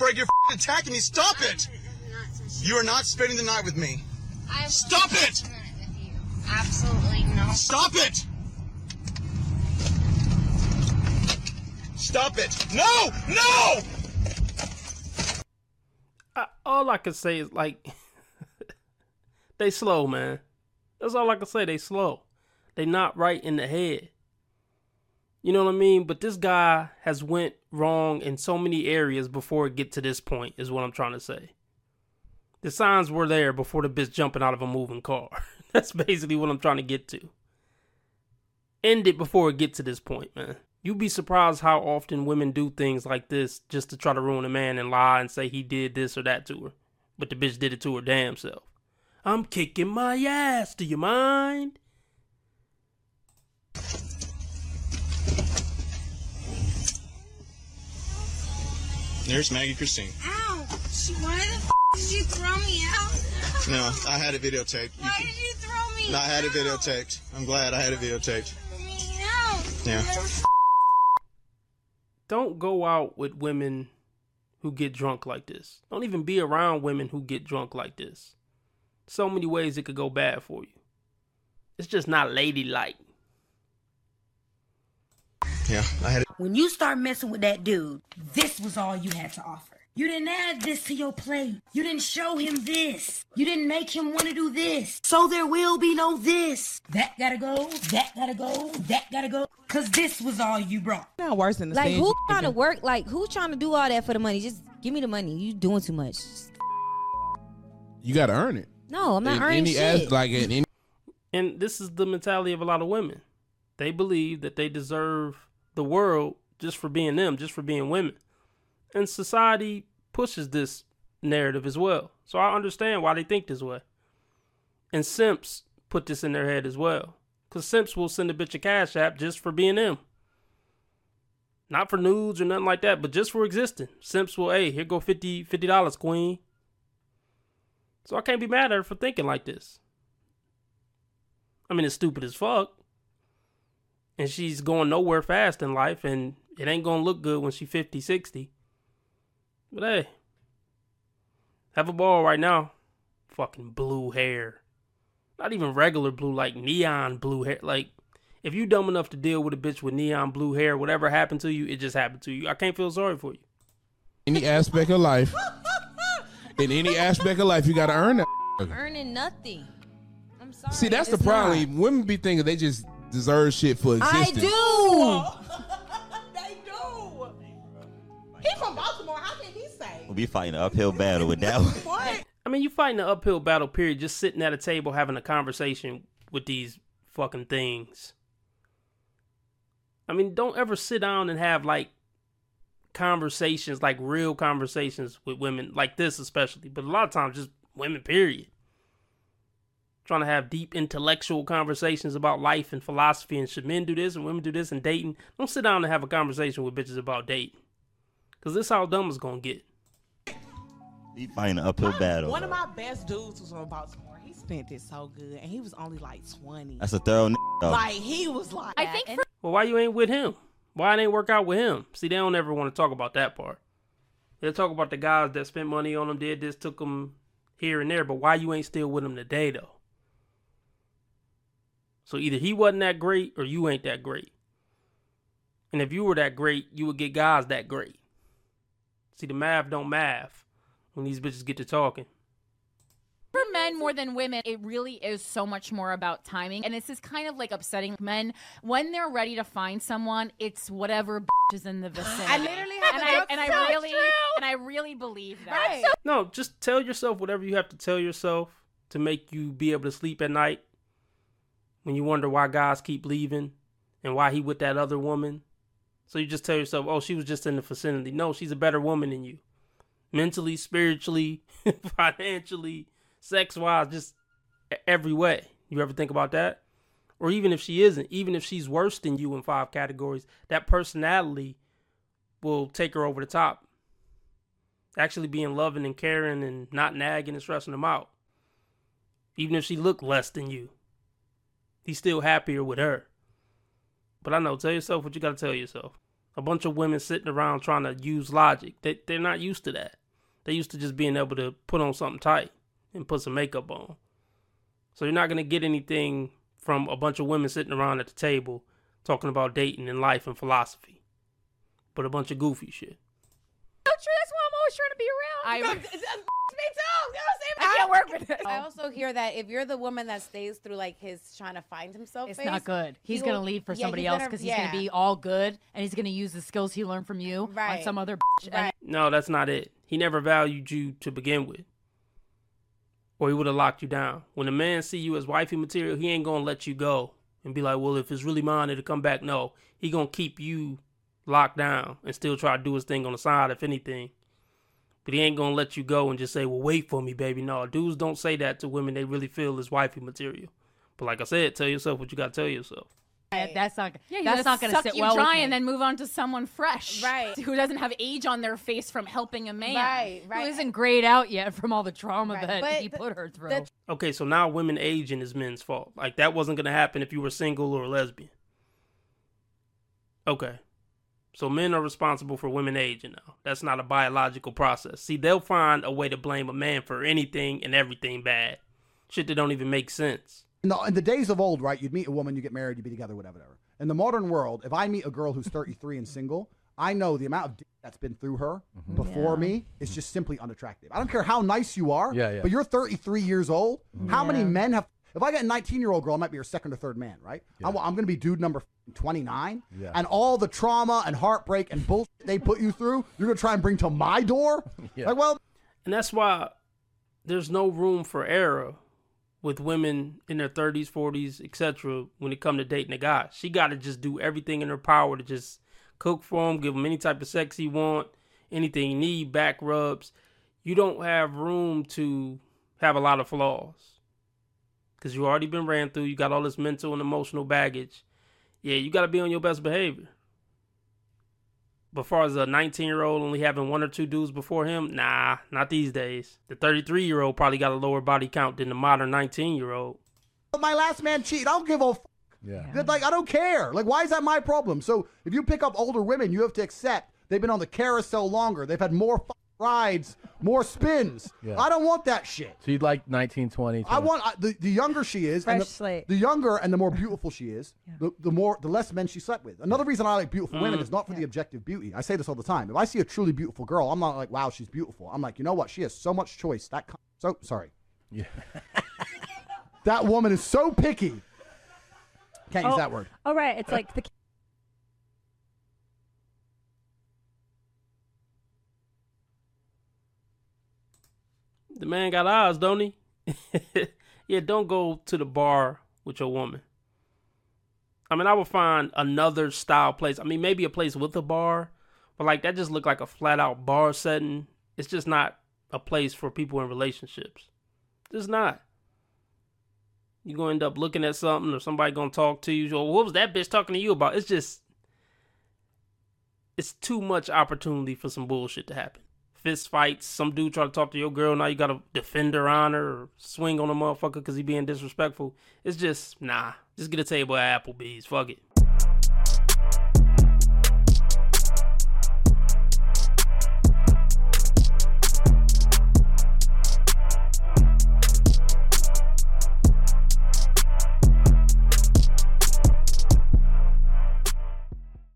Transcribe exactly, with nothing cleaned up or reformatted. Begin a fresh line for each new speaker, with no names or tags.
Greg, you're f***ing attacking me. Stop it. You are not spending the night with me.
I
Stop it.
With you. Absolutely no.
Stop it. Stop it. No, no.
I, all I can say is, like, they slow, man. That's all I can say. They slow. They not right in the head. You know what I mean? But this guy has went wrong in so many areas before it get to this point, is what I'm trying to say. The signs were there before the bitch jumping out of a moving car. That's basically what I'm trying to get to. End it before it get to this point, man. You'd be surprised how often women do things like this just to try to ruin a man and lie and say he did this or that to her. But the bitch did it to her damn self. I'm kicking my ass. Do you mind?
There's Maggie Christine.
Ow! She, why the f*** did you throw me out?
No, I had it videotaped.
Why did you throw me
No, I had it
out?
videotaped. I'm glad I had it videotaped.
No.
Yeah.
Don't go out with women who get drunk like this. Don't even be around women who get drunk like this. So many ways it could go bad for you. It's just not ladylike.
Yeah, I had it.
When you start messing with that dude, this was all you had to offer. You didn't add this to your plate. You didn't show him this. You didn't make him want to do this. So there will be no this. That gotta go. That gotta go. That gotta go. Cause this was all you brought.
Not worse than the
Like,
stage
who
you
trying to
taking.
work? Like, who trying to do all that for the money? Just give me the money. You doing too much.
You got to earn it.
No, I'm not
In
earning
any
shit.
as- like in any
And this is the mentality of a lot of women. They believe that they deserve the world just for being them, just for being women. And society pushes this narrative as well. So I understand why they think this way. And simps put this in their head as well. Because simps will send a bitch a cash app just for being them. Not for nudes or nothing like that, but just for existing. Simps will, hey, here go fifty dollars, queen. So I can't be mad at her for thinking like this. I mean, it's stupid as fuck. And she's going nowhere fast in life, and it ain't gonna look good when she's fifty, sixty. But hey, have a ball right now. Fucking blue hair. Not even regular blue, like neon blue hair. Like, if you dumb enough to deal with a bitch with neon blue hair, whatever happened to you, it just happened to you. I can't feel sorry for you.
any aspect of life. In any aspect of life, you got to earn that.
Earning nothing. I'm sorry.
See, that's the
it's
problem.
not.
Women be thinking they just deserve shit for
I
existing.
do.
They do. He from Baltimore. How can he say?
We'll be fighting an uphill battle with that one.
What?
I mean, you fighting an uphill battle, period, just sitting at a table having a conversation with these fucking things. I mean, don't ever sit down and have, like, conversations, like real conversations with women, like this especially, but a lot of times just women, period. Trying to have deep intellectual conversations about life and philosophy, and should men do this and women do this and dating. Don't sit down and have a conversation with bitches about dating. Because this is how dumb it's going to get.
Be fighting an uphill battle.
One of
bro.
my best dudes was from Baltimore. He spent it so good, and he was only like twenty.
That's a thorough n- though.
Like he was like.
I think for
Well, why you ain't with him? Why it ain't work out with him? See, they don't ever want to talk about that part. They'll talk about the guys that spent money on them, did this, took them here and there, but why you ain't still with him today, though? So either he wasn't that great or you ain't that great. And if you were that great, you would get guys that great. See, the math don't math when these bitches get to talking.
For men more than women, it really is so much more about timing. And this is kind of like upsetting men. When they're ready to find someone, it's whatever bitch is in the vicinity.
I literally have
and
a
I
joke
and I
so
really
true.
and I really believe that.
Right.
No, just tell yourself whatever you have to tell yourself to make you be able to sleep at night when you wonder why guys keep leaving and why he with that other woman. So you just tell yourself, oh, she was just in the vicinity. No, she's a better woman than you. Mentally, spiritually, financially, sex-wise, just every way. You ever think about that? Or even if she isn't, even if she's worse than you in five categories, that personality will take her over the top. Actually being loving and caring and not nagging and stressing them out. Even if she looked less than you, he's still happier with her. But I know, tell yourself what you got to tell yourself. A bunch of women sitting around trying to use logic. They, they're not used to that. They used to just being able to put on something tight and put some makeup on. So you're not going to get anything from a bunch of women sitting around at the table talking about dating and life and philosophy, but a bunch of goofy shit.
So true. That's why I'm always trying to be around.
I,
I,
me too. You know what I'm saying?
I can't work with this.
I also hear that if you're the woman that stays through like his trying to find himself,
It's
phase,
not good. He's
he
gonna
will-
leave for
yeah,
somebody
he's
else
gonna-
because he's
yeah.
gonna be all good and he's gonna use the skills he learned from you on
Right.
some other bitch. And
Right.
No, that's not it. He never valued you to begin with, or he would have locked you down. When a man see you as wifey material, he ain't gonna let you go and be like, well, if it's really mine, it'll come back. No, he gonna keep you locked down and still try to do his thing on the side, if anything. But he ain't gonna let you go and just say, well, wait for me, baby. No, dudes don't say that to women they really feel is wifey material. But like I said, tell yourself what you gotta tell yourself.
That- that's not.
Yeah,
that's not gonna
suck
sit
you
well
dry
with me.
and
then move on to someone fresh,
Right.
Who doesn't have age on their face from helping a man,
Right, right.
Who isn't grayed out yet from all the trauma
Right.
that
But
he
the-
put her through.
the-
Okay, so now women aging is men's fault. Like, that wasn't gonna happen if you were single or a lesbian. Okay. So men are responsible for women aging now. That's not a biological process. See, they'll find a way to blame a man for anything and everything bad. Shit that don't even make sense.
No, in the days of old, right, you'd meet a woman, you get married, you'd be together, whatever, whatever. In the modern world, if I meet a girl who's thirty-three and single, I know the amount of dick that's been through her before
Yeah.
me is just simply unattractive. I don't care how nice you are,
Yeah, yeah.
but you're thirty-three years old. How many
Yeah.
men have... If I get a nineteen-year-old girl, I might be her second or third man, right? I'm, I'm going to be dude number twenty-nine.
Yeah.
And all the trauma and heartbreak and bullshit they put you through, you're going to try and bring to my door?
Yeah.
Like, well...
And that's why there's no room for error with women in their thirties, forties, et cetera when it come to dating a guy. She got to just do everything in her power to just cook for him, give him any type of sex he want, anything he need, back rubs. You don't have room to have a lot of flaws because you already been ran through. You got all this mental and emotional baggage. Yeah, you got to be on your best behavior. But far as a nineteen-year-old only having one or two dudes before him, nah, not these days. The thirty-three-year-old probably got a lower body count than the modern nineteen-year-old.
My last man cheated. I don't give a f-
Yeah.
Good, like, I don't care. Like, why is that my problem? So if you pick up older women, you have to accept they've been on the carousel longer. They've had more f- rides, more spins.
Yeah.
I don't want that shit.
So you'd like nineteen, twenty,
I want I, the the younger she is, and
Fresh
the,
slate.
the younger and the more beautiful she is, the, the more the less men she slept with. Another reason I like beautiful women is not for the objective beauty. I say this all the time. If I see a truly beautiful girl, I'm not like, wow, she's beautiful. I'm like, you know what? She has so much choice. That co- so sorry.
Yeah.
That woman is so picky. Can't use
Oh.
that word.
Oh, right. It's like the
The man got eyes, don't he? Yeah, don't go to the bar with your woman. I mean, I would find another style place. I mean, maybe a place with a bar, but like that just looked like a flat out bar setting. It's just not a place for people in relationships. Just not. You're going to end up looking at something or somebody going to talk to you. Or, what was that bitch talking to you about? It's just, it's too much opportunity for some bullshit to happen. Fist fights, some dude try to talk to your girl, now you got to defend her honor or swing on a motherfucker because he being disrespectful. It's just, nah. Just get a table at Applebee's. Fuck it.